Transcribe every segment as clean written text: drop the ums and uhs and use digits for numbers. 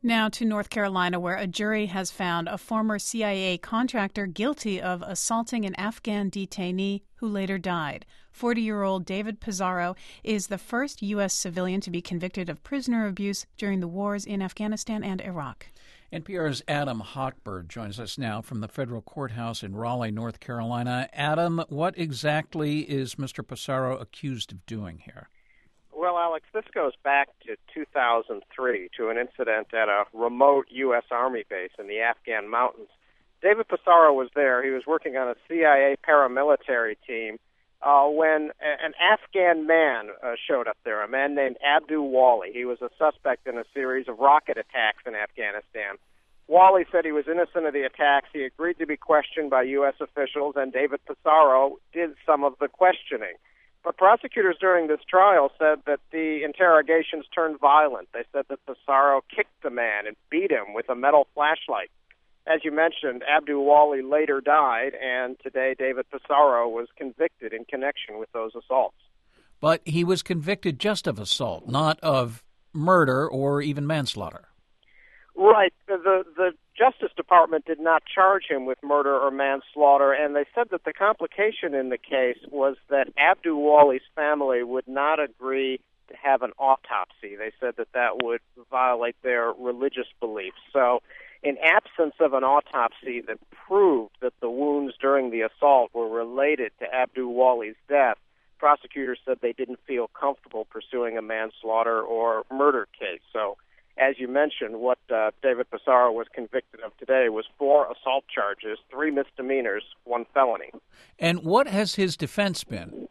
Now to North Carolina, where a jury has found a former CIA contractor guilty of assaulting an Afghan detainee who later died. 40-year-old David Pizarro is the first U.S. civilian to be convicted of prisoner abuse during the wars in Afghanistan and Iraq. NPR's Adam Hochberg joins us now from the federal courthouse in Raleigh, North Carolina. Adam, what exactly is Mr. Pizarro accused of doing here? Well, Alex, this goes back to 2003, to an incident at a remote U.S. Army base in the Afghan mountains. David Pizarro was there. He was working on a CIA paramilitary team when an Afghan man showed up there, a man named Abdul Wali. He was a suspect in a series of rocket attacks in Afghanistan. Wali said he was innocent of the attacks. He agreed to be questioned by U.S. officials, and David Pizarro did some of the questioning. But prosecutors during this trial said that the interrogations turned violent. They said that Pizarro kicked the man and beat him with a metal flashlight. As you mentioned, Abdul Wali later died, and today David Pizarro was convicted in connection with those assaults. But he was convicted just of assault, not of murder or even manslaughter. Right. The Justice Department did not charge him with murder or manslaughter, and they said that the complication in the case was that Abdul Wali's family would not agree to have an autopsy. They said that that would violate their religious beliefs. So in absence of an autopsy that proved that the wounds during the assault were related to Abdul Wali's death, prosecutors said they didn't feel comfortable pursuing a manslaughter or murder case. So as you mentioned, what David Pizarro was convicted of today was 4 assault charges, 3 misdemeanors, 1 felony. And what has his defense been?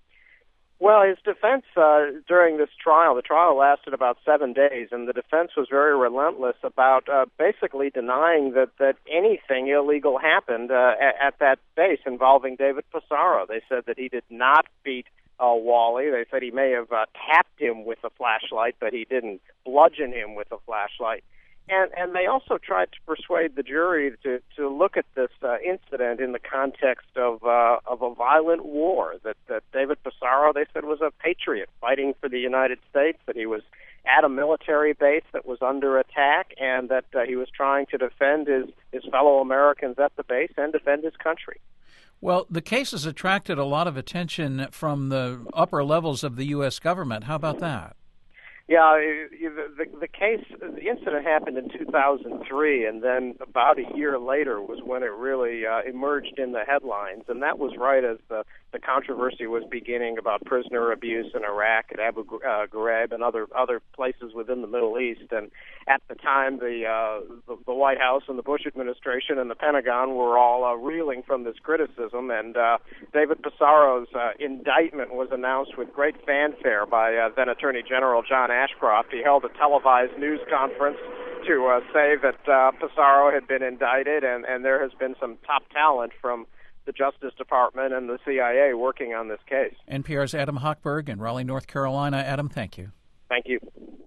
Well, his defense during this trial, the trial lasted about 7 days, and the defense was very relentless about basically denying that anything illegal happened at that base involving David Pizarro. They said that he did not beat Wali. They said he may have tapped him with a flashlight, but he didn't bludgeon him with a flashlight. And they also tried to persuade the jury to look at this incident in the context of a violent war, that David Pizarro, they said, was a patriot fighting for the United States, that he was at a military base that was under attack, and that he was trying to defend his fellow Americans at the base and defend his country. Well, the case has attracted a lot of attention from the upper levels of the U.S. government. How about that? Yeah, the incident happened in 2003, and then about a year later was when it really emerged in the headlines, and that was right as the controversy was beginning about prisoner abuse in Iraq at Abu Ghraib and other places within the Middle East. And at the time, the White House and the Bush administration and the Pentagon were all reeling from this criticism, and David Pizarro's indictment was announced with great fanfare by then Attorney General John Ashcroft. He held a televised news conference to say that Pizarro had been indicted, and there has been some top talent from the Justice Department and the CIA working on this case. NPR's Adam Hochberg in Raleigh, North Carolina. Adam, thank you. Thank you.